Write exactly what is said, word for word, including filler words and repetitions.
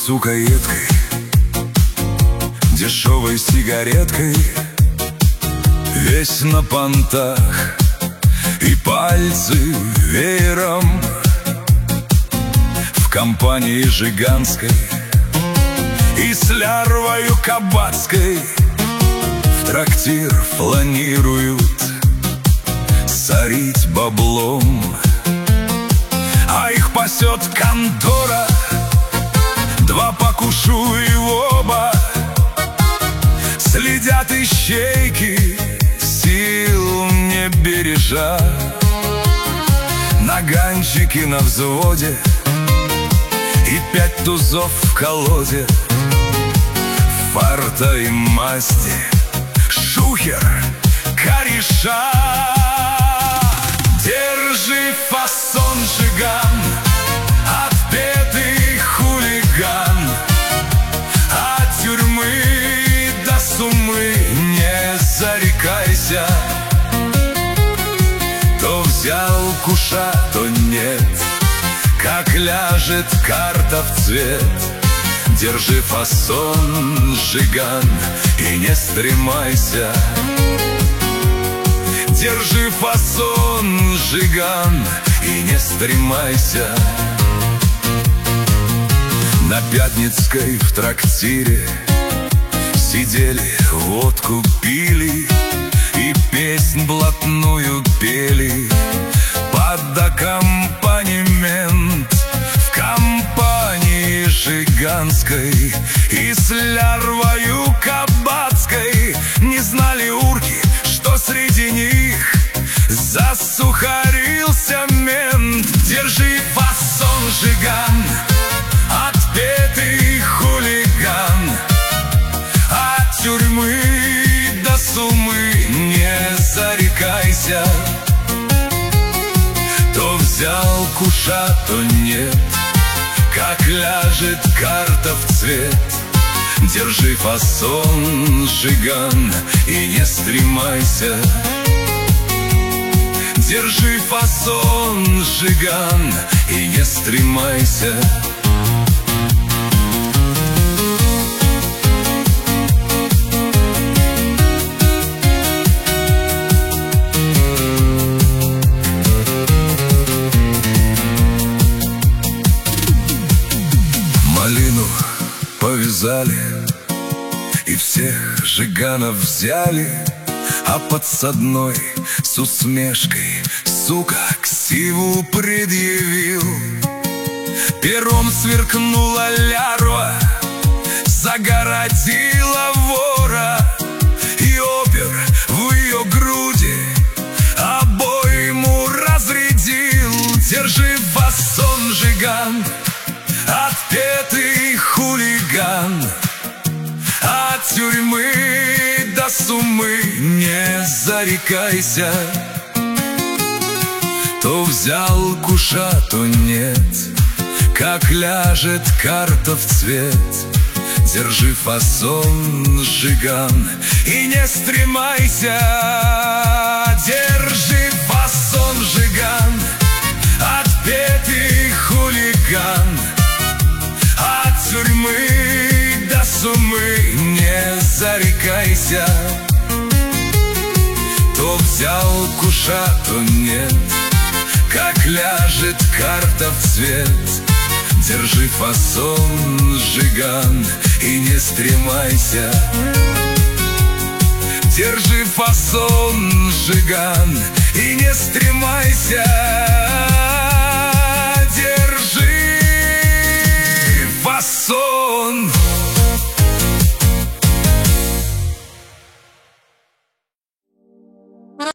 сукоедкой, дешевой сигареткой, весь на понтах, и пальцы веером. В компании жиганской и с лярвою кабацкой в трактир фланируют сорить баблом. А их пасет контора, два покушу и оба следят ищейки, сил не бережа. Наганчики на взводе и пять тузов в колоде, фарта и масти, шухер, кореша. Держи фасон, жиган, отпетый хулиган. От тюрьмы до суммы не зарекайся. То взял куша, то нет, как ляжет карта в цвет. Держи фасон, жиган, и не стремайся. Держи фасон, жиган, и не стремайся. На Пятницкой в трактире сидели, водку пили и песнь блатную пели под аккомпанемент. В компании жиганской и с лярвою кабацкой не знали урки, что среди них засухарился мент. Держи фасон, жиган, отпетый хулиган. От тюрьмы до суммы не зарекайся. То взял куша, то нет, как ляжет карта в цвет. Держи фасон, жиган, и не стремайся. Держи фасон, жиган, и не стремайся. Малину повязали и всех жиганов взяли, а подсадной с усмешкой, сука, ксиву предъявил. Пером сверкнула лярва, загородила вора, и опер в ее груди обойму разрядил. Держи фасон, жиган, отпетый хулиган. От тюрьмы до суммы не зарекайся. То взял куша, то нет, как ляжет карта в цвет. Держи фасон, жиган, и не стремайся. Держи фасон, жиган, отпетый хулиган. От тюрьмы до суммы не зарекайся. То взял куша, то нет, как ляжет карта в цвет. Держи фасон, жиган, и не стремайся. Держи фасон, жиган, и не стремайся.